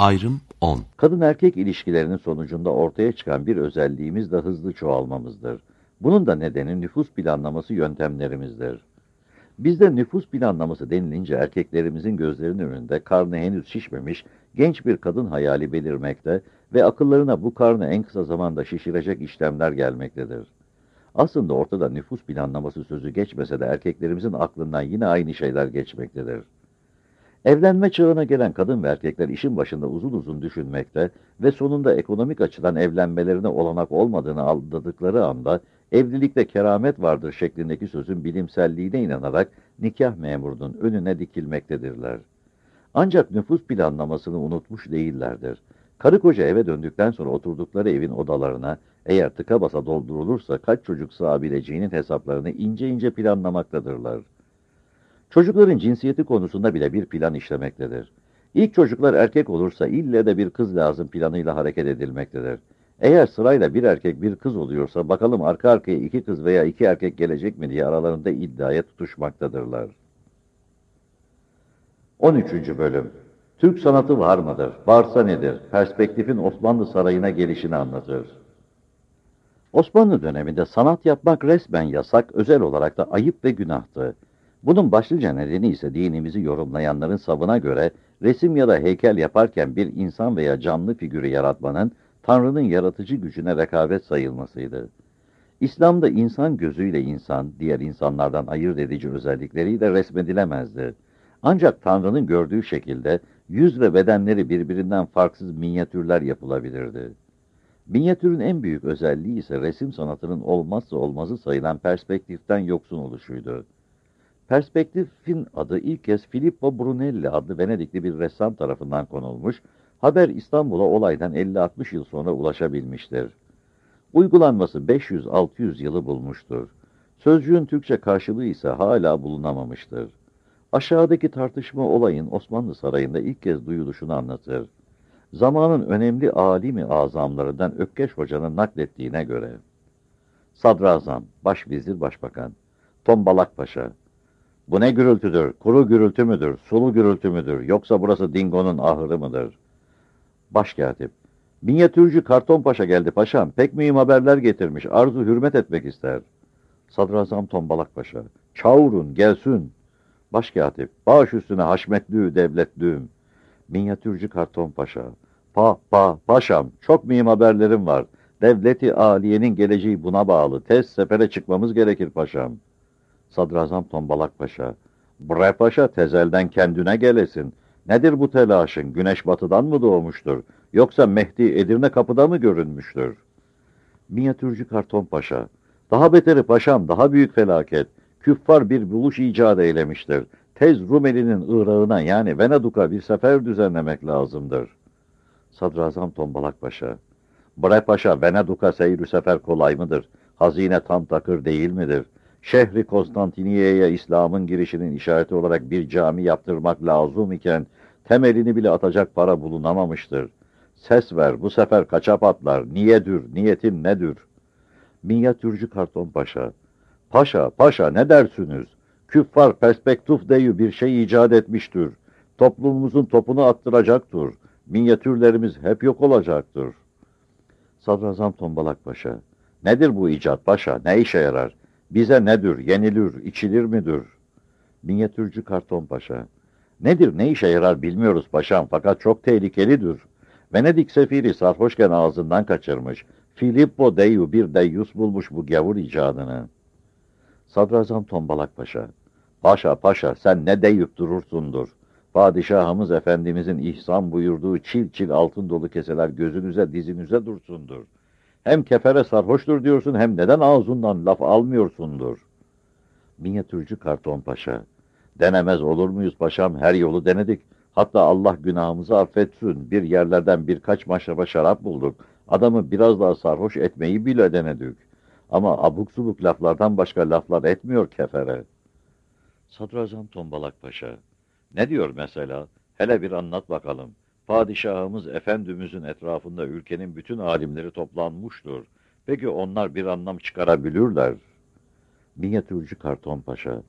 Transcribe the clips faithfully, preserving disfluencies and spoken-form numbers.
Ayrım on. Kadın erkek ilişkilerinin sonucunda ortaya çıkan bir özelliğimiz de hızlı çoğalmamızdır. Bunun da nedeni nüfus planlaması yöntemlerimizdir. Bizde nüfus planlaması denilince erkeklerimizin gözlerinin önünde karnı henüz şişmemiş genç bir kadın hayali belirmekte ve akıllarına bu karnı en kısa zamanda şişirecek işlemler gelmektedir. Aslında ortada nüfus planlaması sözü geçmese de erkeklerimizin aklından yine aynı şeyler geçmektedir. Evlenme çağına gelen kadın ve erkekler işin başında uzun uzun düşünmekte ve sonunda ekonomik açıdan evlenmelerine olanak olmadığını anladıkları anda evlilikte keramet vardır şeklindeki sözün bilimselliğine inanarak nikah memurunun önüne dikilmektedirler. Ancak nüfus planlamasını unutmuş değillerdir. Karı koca eve döndükten sonra oturdukları evin odalarına eğer tıka basa doldurulursa kaç çocuk sığabileceğinin hesaplarını ince ince planlamaktadırlar. Çocukların cinsiyeti konusunda bile bir plan işlemektedir. İlk çocuklar erkek olursa ille de bir kız lazım planıyla hareket edilmektedir. Eğer sırayla bir erkek bir kız oluyorsa bakalım arka arkaya iki kız veya iki erkek gelecek mi diye aralarında iddiaya tutuşmaktadırlar. on üçüncü. Bölüm. Türk sanatı var mıdır? Varsa nedir? Perspektifin Osmanlı sarayına gelişini anlatır. Osmanlı döneminde sanat yapmak resmen yasak, özel olarak da ayıp ve günahtı. Bunun başlıca nedeni ise dinimizi yorumlayanların savına göre resim ya da heykel yaparken bir insan veya canlı figürü yaratmanın Tanrı'nın yaratıcı gücüne rekabet sayılmasıydı. İslam'da insan gözüyle insan, diğer insanlardan ayırt edici özellikleriyle resmedilemezdi. Ancak Tanrı'nın gördüğü şekilde yüz ve bedenleri birbirinden farksız minyatürler yapılabilirdi. Minyatürün en büyük özelliği ise resim sanatının olmazsa olmazı sayılan perspektiften yoksun oluşuydu. Perspektifin adı ilk kez Filippo Brunelli adlı Venedikli bir ressam tarafından konulmuş, haber İstanbul'a olaydan elli altmış yıl sonra ulaşabilmiştir. Uygulanması beş yüz altı yüz yılı bulmuştur. Sözcüğün Türkçe karşılığı ise hala bulunamamıştır. Aşağıdaki tartışma olayın Osmanlı Sarayı'nda ilk kez duyuluşunu anlatır. Zamanın önemli alimi azamlarından Ökkeş Hoca'nın naklettiğine göre, Sadrazam, Başvezir Başbakan, Tombalak Paşa, bu ne gürültüdür, kuru gürültü müdür, sulu gürültü müdür, yoksa burası Dingo'nun ahırı mıdır? Başkatip, minyatürcü Karton Paşa geldi paşam, pek mühim haberler getirmiş, arzu hürmet etmek ister. Sadrazam Tombalak Paşa, çağırın gelsin. Başkatip, baş üstüne haşmetlü devletlüğüm. Minyatürcü Karton Paşa, pa pa paşam, çok mühim haberlerim var. Devleti aliyenin geleceği buna bağlı, tez sefere çıkmamız gerekir paşam. Sadrazam Tombalak Paşa, bre paşa tezelden kendine gelesin. Nedir bu telaşın, güneş batıdan mı doğmuştur, yoksa Mehdi Edirne kapıda mı görünmüştür? Minyatürcü Karton Paşa, daha beteri paşam, daha büyük felaket. Küffar bir buluş icat eylemiştir. Tez Rumeli'nin Irak'ına yani Veneduk'a bir sefer düzenlemek lazımdır. Sadrazam Tombalak Paşa, bre paşa, Veneduk'a seyir sefer kolay mıdır? Hazine tam takır değil midir? Şehri Konstantiniye'ye İslam'ın girişinin işareti olarak bir cami yaptırmak lazım iken temelini bile atacak para bulunamamıştır. Ses ver, bu sefer kaça patlar, niyedir, niyetin nedir? Minyatürcü Karton Paşa, paşa, paşa ne dersiniz? Küffar perspektif deyu bir şey icat etmiştir. Toplumumuzun topunu attıracaktır. Minyatürlerimiz hep yok olacaktır. Sadrazam Tombalak Paşa, nedir bu icat paşa, ne işe yarar? Bize nedir, yenilir, içilir midir? Minyatürcü Karton Paşa, nedir, ne işe yarar bilmiyoruz paşam fakat çok tehlikelidir. Venedik sefiri sarhoşken ağzından kaçırmış. Filippo Deyu bir deyyus bulmuş bu gavur icadını. Sadrazam Tombalak Paşa, paşa paşa sen ne deyip durursundur. Padişahımız Efendimizin ihsan buyurduğu çil çil altın dolu keseler gözünüze dizinize dursundur. Hem kefere sarhoştur diyorsun hem neden ağzından laf almıyorsundur. Minyatürcü Karton Paşa, denemez olur muyuz paşam, her yolu denedik. Hatta Allah günahımızı affetsin, bir yerlerden birkaç maşraba şarap bulduk. Adamı biraz daha sarhoş etmeyi bile denedik. Ama abuk subuk laflardan başka laflar etmiyor kefere. Sadrazam Tombalak Paşa, ne diyor mesela? Hele bir anlat bakalım. Padişahımız Efendimizin etrafında ülkenin bütün alimleri toplanmıştır. Peki onlar bir anlam çıkarabilirler. Minyatürcü Karton Paşa,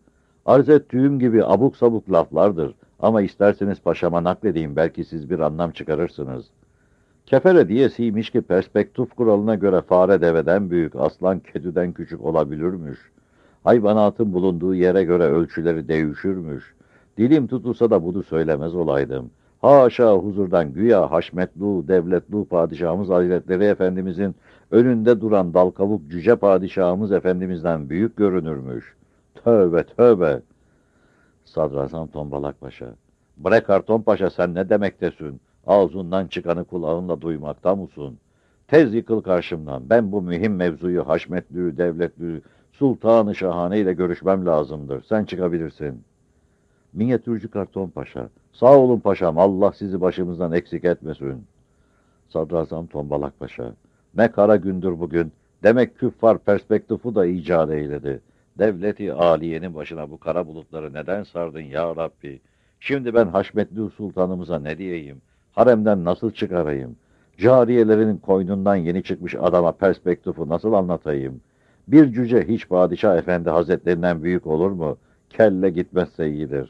Arz ettiğim gibi abuk sabuk laflardır. Ama isterseniz paşama nakledeyim, belki siz bir anlam çıkarırsınız. Kefere diyesiymiş ki perspektif kuralına göre fare deveden büyük, aslan kediden küçük olabilirmiş. Hayvanatın bulunduğu yere göre ölçüleri değişirmiş. Dilim tutulsa da bunu söylemez olaydım. Haşa huzurdan güya haşmetlu, devletlu padişahımız Hazretleri Efendimizin önünde duran dal kavuk cüce padişahımız Efendimizden büyük görünürmüş. Tövbe tövbe. Sadrazam Tombalak Paşa. Bre Karton Paşa, sen ne demektesin? Ağzından çıkanı kulağınla duymakta mısın? Tez yıkıl karşımdan. Ben bu mühim mevzuyu haşmetli, devletli, Sultan-ı Şahane ile görüşmem lazımdır. Sen çıkabilirsin. Minyatürcü Karton Paşa. Sağ olun paşam, Allah sizi başımızdan eksik etmesin. Sadrazam Tombalak Paşa. Ne kara gündür bugün. Demek küffar perspektifi da icat eyledi. Devleti aliyenin başına bu kara bulutları neden sardın ya Rabbi? Şimdi ben Haşmetli Sultanımıza ne diyeyim? Haremden nasıl çıkarayım? Cariyelerinin koynundan yeni çıkmış adama perspektifi nasıl anlatayım? Bir cüce hiç padişah efendi hazretlerinden büyük olur mu? Kelle gitmezse iyidir.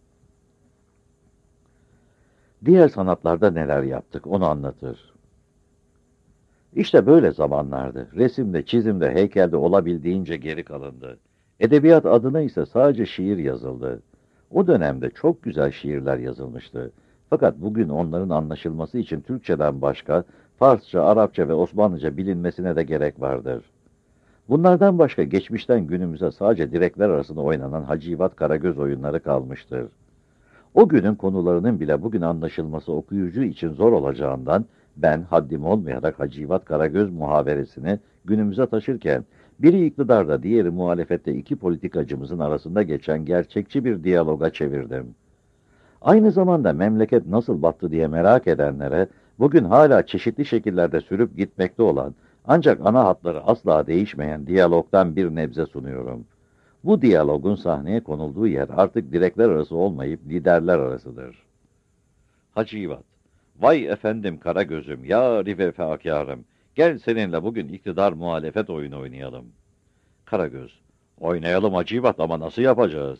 Diğer sanatlarda neler yaptık onu anlatır. İşte böyle zamanlardı. Resimde, çizimde, heykelde olabildiğince geri kalındı. Edebiyat adına ise sadece şiir yazıldı. O dönemde çok güzel şiirler yazılmıştı. Fakat bugün onların anlaşılması için Türkçeden başka, Farsça, Arapça ve Osmanlıca bilinmesine de gerek vardır. Bunlardan başka geçmişten günümüze sadece direkler arasında oynanan Hacivat Karagöz oyunları kalmıştır. O günün konularının bile bugün anlaşılması okuyucu için zor olacağından ben haddim olmayarak Hacivat Karagöz muhaveresini günümüze taşırken biri iktidarda diğeri muhalefette iki politikacımızın arasında geçen gerçekçi bir diyaloga çevirdim. Aynı zamanda memleket nasıl battı diye merak edenlere bugün hala çeşitli şekillerde sürüp gitmekte olan ancak ana hatları asla değişmeyen diyalogdan bir nebze sunuyorum. Bu diyalogun sahneye konulduğu yer artık direkler arası olmayıp liderler arasıdır. Hacivat. Vay efendim Karagöz'üm, yâri vefakârım. Gel seninle bugün iktidar muhalefet oyunu oynayalım. Karagöz. Oynayalım Hacivat ama nasıl yapacağız?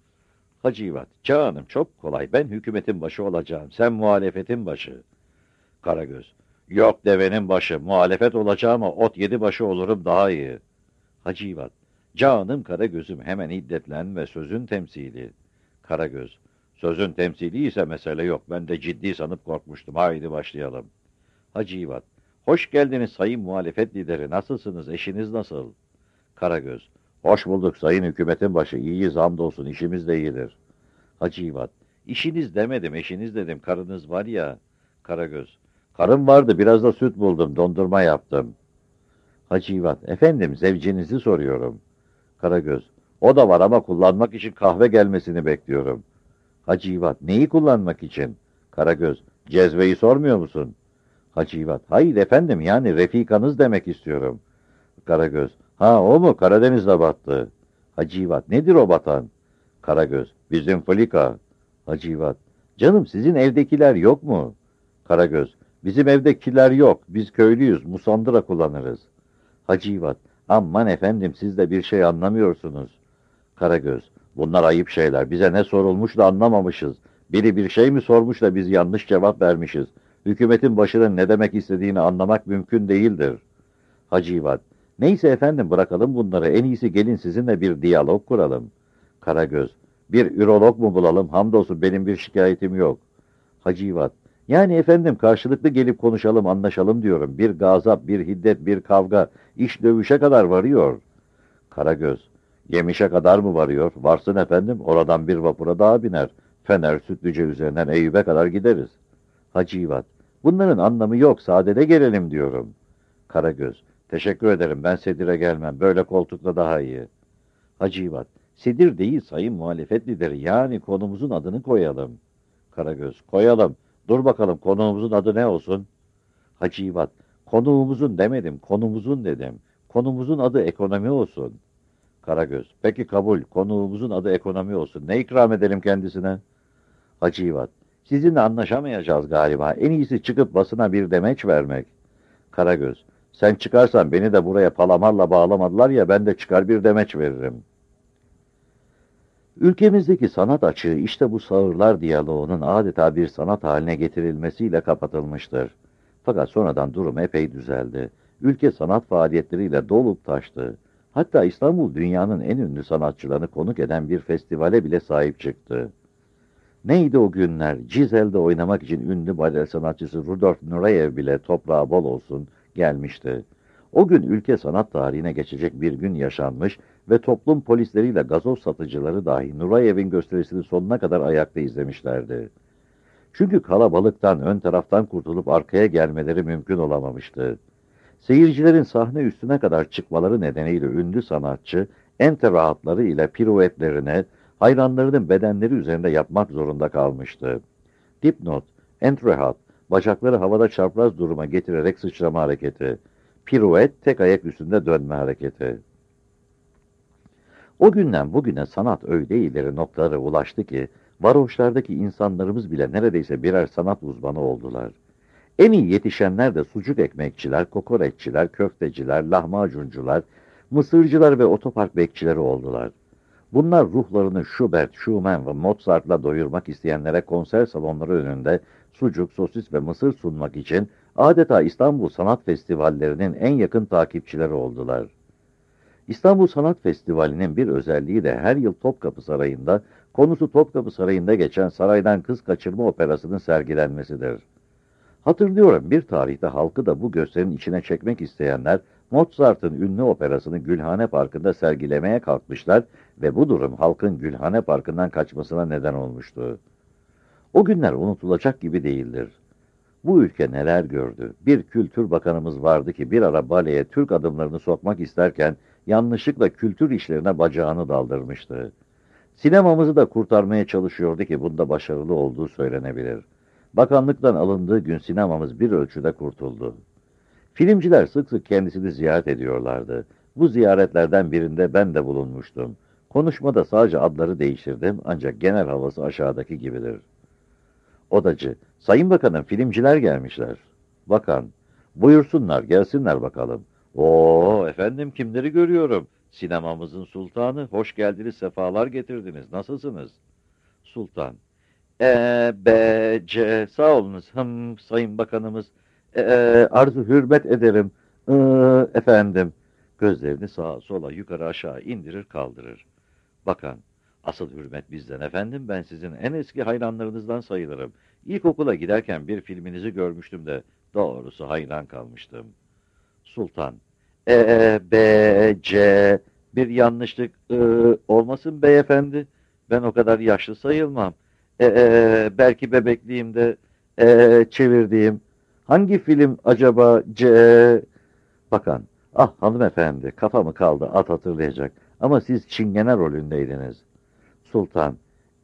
Hacivat. Canım çok kolay. Ben hükümetin başı olacağım. Sen muhalefetin başı. Karagöz. Yok devenin başı. Muhalefet olacağım ama ot yedi başı olurum daha iyi. Hacivat. Canım Karagöz'üm, hemen hiddetlen ve sözün temsili. Karagöz. Sözün temsili ise mesele yok. Ben de ciddi sanıp korkmuştum. Haydi başlayalım. Hacivat. Hoş geldiniz sayın muhalefet lideri. Nasılsınız? Eşiniz nasıl? Karagöz. Hoş bulduk sayın hükümetin başı. İyiyiz hamdolsun. İşimiz de iyidir. Hacivat. İşiniz demedim, eşiniz dedim. Karınız var ya. Karagöz. Karım vardı. Biraz da süt buldum. Dondurma yaptım. Hacivat. Efendim zevcinizi soruyorum. Karagöz. O da var ama kullanmak için kahve gelmesini bekliyorum. Hacivat. Neyi kullanmak için? Karagöz. Cezveyi sormuyor musun? Hacivat. Hayır efendim, yani refikanız demek istiyorum. Karagöz. Ha o mu? Karadeniz'de battı. Hacivat. Nedir o batan? Karagöz. Bizim Flika. Hacivat. Canım sizin evdekiler yok mu? Karagöz. Bizim evdekiler yok. Biz köylüyüz. Musandıra kullanırız. Hacivat. Aman efendim siz de bir şey anlamıyorsunuz. Karagöz. Bunlar ayıp şeyler. Bize ne sorulmuş da anlamamışız. Biri bir şey mi sormuş da biz yanlış cevap vermişiz. Hükümetin başının ne demek istediğini anlamak mümkün değildir. Hacivat. Neyse efendim bırakalım bunları. En iyisi gelin sizinle bir diyalog kuralım. Karagöz. Bir ürolog mu bulalım? Hamdolsun benim bir şikayetim yok. Hacivat. Yani efendim karşılıklı gelip konuşalım, anlaşalım diyorum. Bir gazap, bir hiddet, bir kavga, iş dövüşe kadar varıyor. Karagöz. Yemişe kadar mı varıyor? Varsın efendim, oradan bir vapura daha biner. Fener, Sütlüce üzerinden Eyüp'e kadar gideriz. Hacivat. Bunların anlamı yok, sadede gelelim diyorum. Karagöz. Teşekkür ederim, ben sedire gelmem. Böyle koltukla daha iyi. Hacivat. Sedir değil sayın muhalefet lideri, yani konumuzun adını koyalım. Karagöz. Koyalım. Dur bakalım konuğumuzun adı ne olsun? Hacivat. Konuğumuzun demedim, konumuzun dedim. Konumuzun adı ekonomi olsun. Karagöz. Peki kabul. Konuğumuzun adı ekonomi olsun. Ne ikram edelim kendisine? Hacivat. Sizinle anlaşamayacağız galiba. En iyisi çıkıp basına bir demeç vermek. Karagöz. Sen çıkarsan beni de buraya palamarla bağlamadılar ya, ben de çıkar bir demeç veririm. Ülkemizdeki sanat açığı işte bu sağırlar diyaloğunun adeta bir sanat haline getirilmesiyle kapatılmıştır. Fakat sonradan durum epey düzeldi. Ülke sanat faaliyetleriyle dolup taştı. Hatta İstanbul dünyanın en ünlü sanatçılarını konuk eden bir festivale bile sahip çıktı. Neydi o günler? Cizel'de oynamak için ünlü bale sanatçısı Rudolf Nureyev bile toprağı bol olsun gelmişti. O gün ülke sanat tarihine geçecek bir gün yaşanmış ve toplum polisleriyle gazoz satıcıları dahi Nurayev'in gösterisini sonuna kadar ayakta izlemişlerdi. Çünkü kalabalıktan ön taraftan kurtulup arkaya gelmeleri mümkün olamamıştı. Seyircilerin sahne üstüne kadar çıkmaları nedeniyle ünlü sanatçı enter rahatları ile piruetlerine hayranlarının bedenleri üzerinde yapmak zorunda kalmıştı. Dipnot, entrehat, bacakları havada çapraz duruma getirerek sıçrama hareketi. Piruet, tek ayak üstünde dönme hareketi. O günden bugüne sanat öyle ileri noktalara ulaştı ki, varoşlardaki insanlarımız bile neredeyse birer sanat uzmanı oldular. En iyi yetişenler de sucuk ekmekçiler, kokoreççiler, köfteciler, lahmacuncular, mısırcılar ve otopark bekçileri oldular. Bunlar ruhlarını Schubert, Schumann ve Mozart'la doyurmak isteyenlere konser salonları önünde sucuk, sosis ve mısır sunmak için adeta İstanbul Sanat Festivallerinin en yakın takipçileri oldular. İstanbul Sanat Festivali'nin bir özelliği de her yıl Topkapı Sarayı'nda, konusu Topkapı Sarayı'nda geçen Saraydan Kız Kaçırma Operası'nın sergilenmesidir. Hatırlıyorum bir tarihte halkı da bu gösterinin içine çekmek isteyenler Mozart'ın ünlü operasını Gülhane Parkı'nda sergilemeye kalkmışlar ve bu durum halkın Gülhane Parkı'ndan kaçmasına neden olmuştu. O günler unutulacak gibi değildir. Bu ülke neler gördü? Bir kültür bakanımız vardı ki bir ara baleye Türk adımlarını sokmak isterken yanlışlıkla kültür işlerine bacağını daldırmıştı. Sinemamızı da kurtarmaya çalışıyordu ki bunda başarılı olduğu söylenebilir. Bakanlıktan alındığı gün sinemamız bir ölçüde kurtuldu. Filmciler sık sık kendisini ziyaret ediyorlardı. Bu ziyaretlerden birinde ben de bulunmuştum. Konuşmada sadece adları değiştirdim ancak genel havası aşağıdaki gibidir. Odacı, Sayın Bakanım filmciler gelmişler. Bakan, buyursunlar gelsinler bakalım. Oo efendim kimleri görüyorum? Sinemamızın sultanı, hoş geldiniz, sefalar getirdiniz. Nasılsınız? Sultan, E, B, C, sağ olunuz, hım, Sayın Bakanımız. E, arzu hürmet ederim, I, efendim. Gözlerini sağa sola yukarı aşağı indirir kaldırır. Bakan, asıl hürmet bizden efendim, ben sizin en eski hayranlarınızdan sayılırım. İlkokula giderken bir filminizi görmüştüm de doğrusu hayran kalmıştım. Sultan, E, B, C, bir yanlışlık I, olmasın beyefendi, ben o kadar yaşlı sayılmam. E, e, belki bebekliğimde e, çevirdiğim, hangi film acaba C? Bakan, ah hanımefendi, kafa mı kaldı at hatırlayacak, ama siz Çingene rolündeydiniz. Sultan,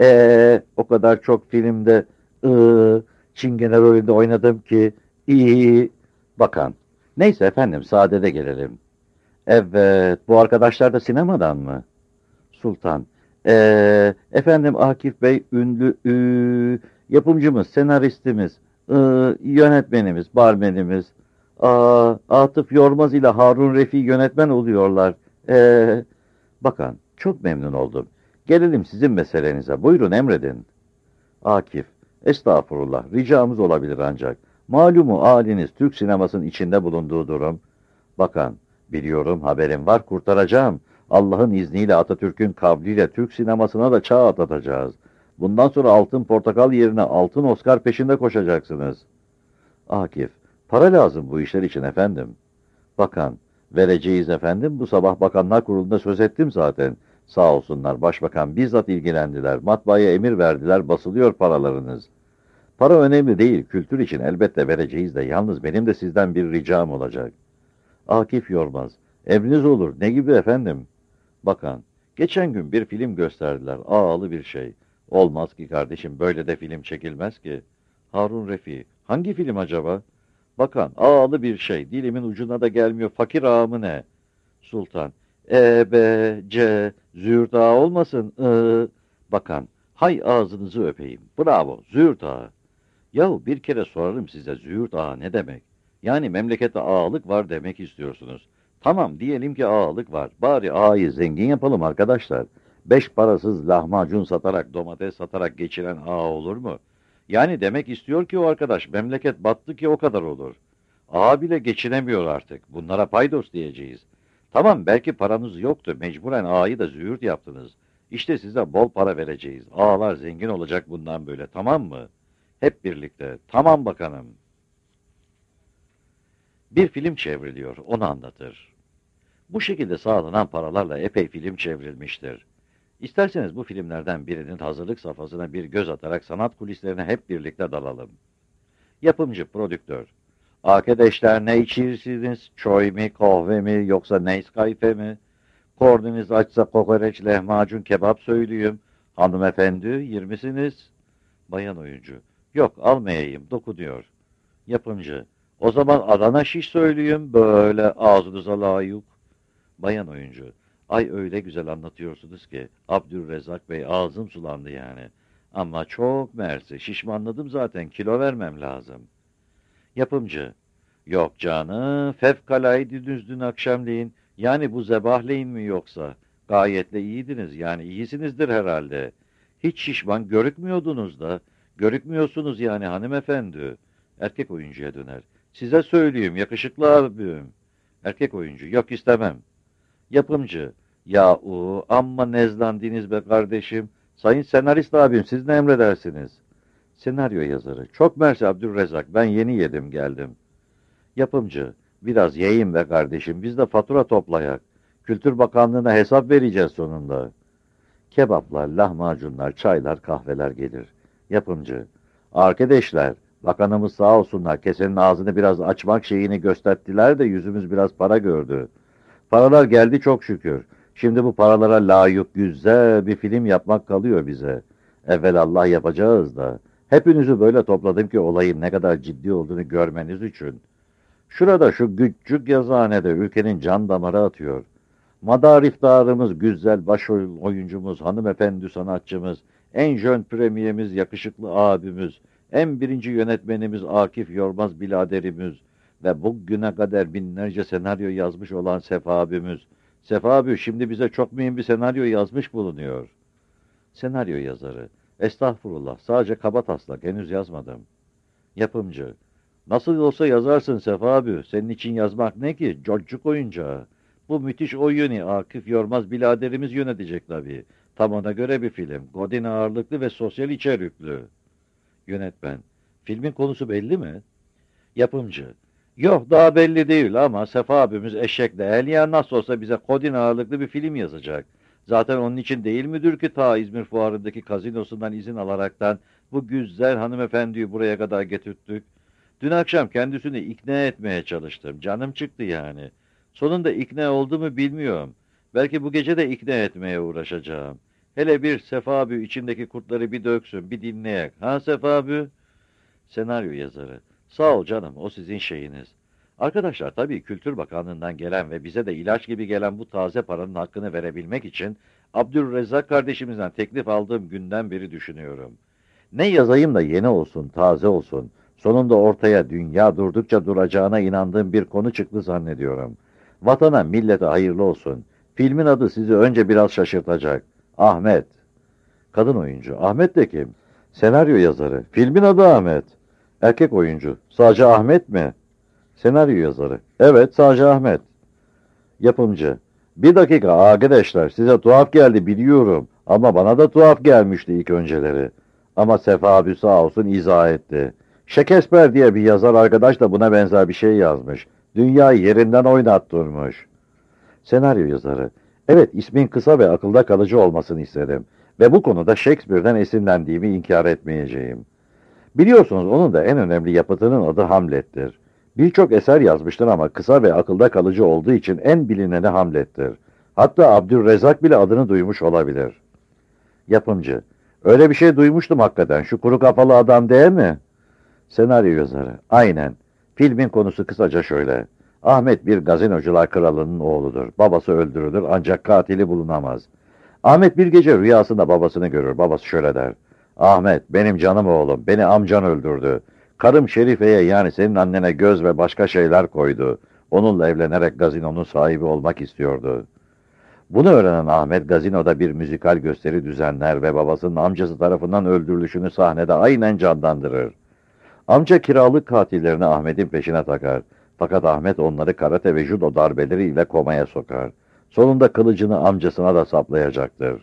ee, o kadar çok filmde ıı, Çingene rolünde oynadım ki iyi. Bakan, neyse efendim sadede gelelim. Evet, bu arkadaşlar da sinemadan mı? Sultan, ee, efendim Akif Bey ünlü ıı, yapımcımız, senaristimiz, ıı, yönetmenimiz, barmenimiz. Aa, Atıf Yormaz ile Harun Refi yönetmen oluyorlar. Ee, Bakan, çok memnun oldum. Gelelim sizin meselenize. Buyurun emredin. Akif, estağfurullah. Ricamız olabilir ancak. Malumu haliniz Türk sinemasının içinde bulunduğu durum. Bakan, biliyorum haberim var kurtaracağım. Allah'ın izniyle Atatürk'ün kavliyle Türk sinemasına da çağ atlatacağız. Bundan sonra altın portakal yerine altın Oscar peşinde koşacaksınız. Akif, para lazım bu işler için efendim. Bakan, vereceğiz efendim. Bu sabah Bakanlar Kurulu'nda söz ettim zaten. Sağ olsunlar başbakan bizzat ilgilendiler. Matbaaya emir verdiler, basılıyor paralarınız. Para önemli değil, kültür için elbette vereceğiz de yalnız benim de sizden bir ricam olacak. Akif Yormaz, emriniz olur, ne gibi efendim? Bakan, geçen gün bir film gösterdiler, ağalı bir şey. Olmaz ki kardeşim, böyle de film çekilmez ki. Harun Refi, hangi film acaba? Bakan, ağalı bir şey, dilimin ucuna da gelmiyor, fakir ağa mı ne? Sultan, E, B, C, Züğürt ağa olmasın, I. Bakan, hay ağzınızı öpeyim, bravo, Züğürt ağa. Yahu bir kere sorarım size, Züğürt ağa ne demek? Yani memlekette ağalık var demek istiyorsunuz. Tamam, diyelim ki ağalık var, bari ağayı zengin yapalım arkadaşlar. Beş parasız lahmacun satarak, domates satarak geçiren ağa olur mu? Yani demek istiyor ki o arkadaş, memleket battı ki o kadar olur. Ağa bile geçinemiyor artık. Bunlara paydos diyeceğiz. Tamam, belki paranız yoktu. Mecburen ağayı da züğürt yaptınız. İşte size bol para vereceğiz. Ağalar zengin olacak bundan böyle, tamam mı? Hep birlikte. Tamam bakanım. Bir film çevriliyor, onu anlatır. Bu şekilde sağlanan paralarla epey film çevrilmiştir. İsterseniz bu filmlerden birinin hazırlık safhasına bir göz atarak sanat kulislerine hep birlikte dalalım. Yapımcı, prodüktör. Arkadaşlar ne içirsiniz? Çay mı, kahve mi, yoksa Nescafe mi? Korniniz açsa kokoreç, lahmacun, kebap söyleyeyim. Hanımefendi, yer misiniz? Bayan oyuncu. Yok, almayayım, dokunuyor. Yapımcı. O zaman Adana şiş söyleyeyim, böyle ağzınıza layık. Bayan oyuncu. Ay öyle güzel anlatıyorsunuz ki, Abdülrezzak Bey, ağzım sulandı yani. Ama çok mersi, şişmanladım zaten, kilo vermem lazım. Yapımcı. Yok canım, fevkalaydınız dün akşamleyin. Yani bu zebahleyin mi yoksa? Gayet de iyiydiniz, yani iyisinizdir herhalde. Hiç şişman görükmüyordunuz da. Görükmüyorsunuz yani hanımefendi. Erkek oyuncuya döner. Size söyleyeyim, yakışıklı abim. Erkek oyuncu. Yok, istemem. Yapımcı. Yahu amma nezlandınız be kardeşim. Sayın senarist abim, siz ne emredersiniz? Senaryo yazarı. Çok mersi Abdülrezzak, ben yeni yedim geldim. Yapımcı. Biraz yiyeyim be kardeşim, biz de fatura toplayak. Kültür Bakanlığı'na hesap vereceğiz sonunda. Kebaplar, lahmacunlar, çaylar, kahveler gelir. Yapımcı. Arkadaşlar, bakanımız sağ olsunlar, kesenin ağzını biraz açmak şeyini gösterdiler de yüzümüz biraz para gördü. Paralar geldi çok şükür. Şimdi bu paralara layık güzel bir film yapmak kalıyor bize. Evvelallah yapacağız da. Hepinizi böyle topladım ki olayın ne kadar ciddi olduğunu görmeniz için. Şurada şu küçük yazıhanede ülkenin can damarı atıyor. Madar iftarımız, güzel başrol oyuncumuz, hanımefendi sanatçımız, en jön premiyemiz, yakışıklı abimiz, en birinci yönetmenimiz Akif Yormaz biraderimiz ve bugüne kadar binlerce senaryo yazmış olan Sefa abimiz. Sefa abi şimdi bize çok mühim bir senaryo yazmış bulunuyor. Senaryo yazarı. Estağfurullah, sadece kabataslak, henüz yazmadım. Yapımcı. Nasıl olsa yazarsın Sefa abi, senin için yazmak ne ki? Çocuk oyuncağı. Bu müthiş oyunu Akif Yormaz biraderimiz yönetecek tabii. Tam ona göre bir film. Godin ağırlıklı ve sosyal içerikli. Yönetmen. Filmin konusu belli mi? Yapımcı. Yok, daha belli değil ama Sefa abimiz eşek değil ya, nasıl olsa bize Godin ağırlıklı bir film yazacak. Zaten onun için değil midir ki ta İzmir Fuarı'ndaki kazinosundan izin alaraktan bu güzel hanımefendiyi buraya kadar getirttik. Dün akşam kendisini ikna etmeye çalıştım. Canım çıktı yani. Sonunda ikna oldu mu bilmiyorum. Belki bu gece de ikna etmeye uğraşacağım. Hele bir Sefa abi içindeki kurtları bir döksün, bir dinleyek. Ha Sefa abi? Senaryo yazarı. Sağ ol canım, o sizin şeyiniz. Arkadaşlar, tabii Kültür Bakanlığı'ndan gelen ve bize de ilaç gibi gelen bu taze paranın hakkını verebilmek için Abdülrezzak kardeşimizden teklif aldığım günden beri düşünüyorum. Ne yazayım da yeni olsun, taze olsun. Sonunda ortaya dünya durdukça duracağına inandığım bir konu çıktı zannediyorum. Vatana, millete hayırlı olsun. Filmin adı sizi önce biraz şaşırtacak. Ahmet. Kadın oyuncu. Ahmet de kim? Senaryo yazarı. Filmin adı Ahmet. Erkek oyuncu. Sadece Ahmet mi? Senaryo yazarı. Evet, sadece Ahmet. Yapımcı. Bir dakika arkadaşlar, size tuhaf geldi biliyorum. Ama bana da tuhaf gelmişti ilk önceleri. Ama Sefa abi sağ olsun izah etti. Shakespeare diye bir yazar arkadaş da buna benzer bir şey yazmış. Dünyayı yerinden oynattırmış. Senaryo yazarı. Evet, ismin kısa ve akılda kalıcı olmasını istedim. Ve bu konuda Shakespeare'den esinlendiğimi inkar etmeyeceğim. Biliyorsunuz onun da en önemli yapıtının adı Hamlet'tir. Birçok eser yazmıştır ama kısa ve akılda kalıcı olduğu için en bilineni Hamlet'tir. Hatta Abdülrezzak bile adını duymuş olabilir. Yapımcı. Öyle bir şey duymuştum hakikaten. Şu kuru kafalı adam değil mi? Senaryo yazarı. Aynen. Filmin konusu kısaca şöyle. Ahmet bir gazinocular kralının oğludur. Babası öldürülür ancak katili bulunamaz. Ahmet bir gece rüyasında babasını görür. Babası şöyle der. Ahmet, benim canım oğlum, beni amcan öldürdü. Karım Şerife'ye, yani senin annene göz ve başka şeyler koydu. Onunla evlenerek gazinonun sahibi olmak istiyordu. Bunu öğrenen Ahmet gazinoda bir müzikal gösteri düzenler ve babasının amcası tarafından öldürülüşünü sahnede aynen canlandırır. Amca kiralık katillerini Ahmet'in peşine takar. Fakat Ahmet onları karate ve judo darbeleriyle komaya sokar. Sonunda kılıcını amcasına da saplayacaktır.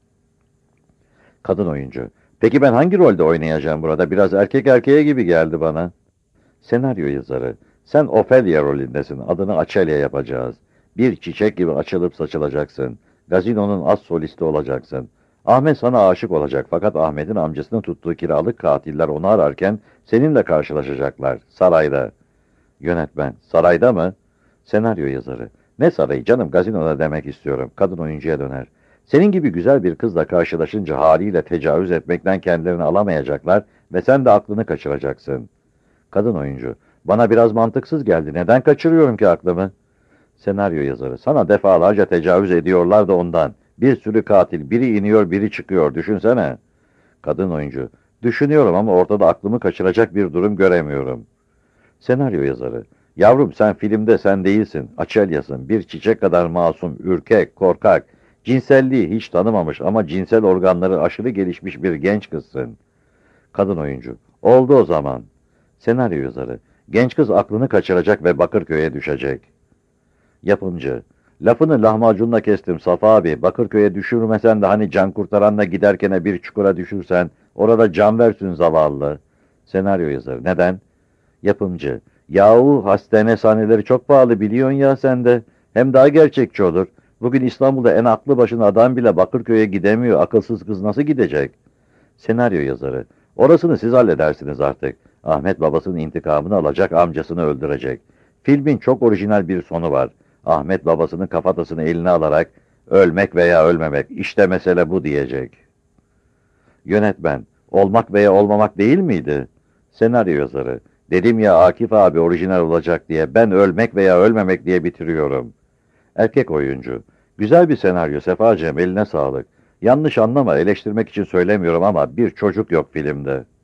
Kadın oyuncu: Peki ben hangi rolde oynayacağım burada? Biraz erkek erkeğe gibi geldi bana. Senaryo yazarı: Sen Ophelia rolündesin. Adını Açelya yapacağız. Bir çiçek gibi açılıp saçılacaksın. Gazinonun az solisti olacaksın. Ahmet sana aşık olacak fakat Ahmet'in amcasının tuttuğu kiralık katiller onu ararken seninle karşılaşacaklar. Sarayda. Yönetmen: Sarayda mı? Senaryo yazarı: Ne sarayı canım, gazinoda demek istiyorum. Kadın oyuncuya döner: Senin gibi güzel bir kızla karşılaşınca haliyle tecavüz etmekten kendilerini alamayacaklar ve sen de aklını kaçıracaksın. Kadın oyuncu: Bana biraz mantıksız geldi. Neden kaçırıyorum ki aklımı? Senaryo yazarı: Sana defalarca tecavüz ediyorlar da ondan. Bir sürü katil, biri iniyor, biri çıkıyor. Düşünsene. Kadın oyuncu: Düşünüyorum ama ortada aklımı kaçıracak bir durum göremiyorum. Senaryo yazarı: Yavrum, sen filmde sen değilsin. Açelyasın. Bir çiçek kadar masum, ürkek, korkak. Cinselliği hiç tanımamış ama cinsel organları aşırı gelişmiş bir genç kızsın. Kadın oyuncu: Oldu o zaman. Senaryo yazarı: Genç kız aklını kaçıracak ve Bakırköy'e düşecek. Yapımcı: Lafını lahmacunla kestim Safa abi. Bakırköy'e düşürmesen de hani can kurtaranla giderken bir çukura düşürsen, orada can versin zavallı. Senaryo yazarı: Neden? Yapımcı: Yahu hastane sahneleri çok pahalı biliyorsun ya sen de. Hem daha gerçekçi olur. Bugün İstanbul'da en aklı başında adam bile Bakırköy'e gidemiyor. Akılsız kız nasıl gidecek? Senaryo yazarı: Orasını siz halledersiniz artık. Ahmet babasının intikamını alacak, amcasını öldürecek. Filmin çok orijinal bir sonu var. Ahmet babasının kafatasını eline alarak ölmek veya ölmemek, işte mesele bu diyecek. Yönetmen: Olmak veya olmamak değil miydi? Senaryo yazarı: Dedim ya Akif abi orijinal olacak diye, ben ölmek veya ölmemek diye bitiriyorum. Erkek oyuncu: Güzel bir senaryo Sefacığım, eline sağlık. Yanlış anlama, eleştirmek için söylemiyorum ama bir çocuk yok filmde.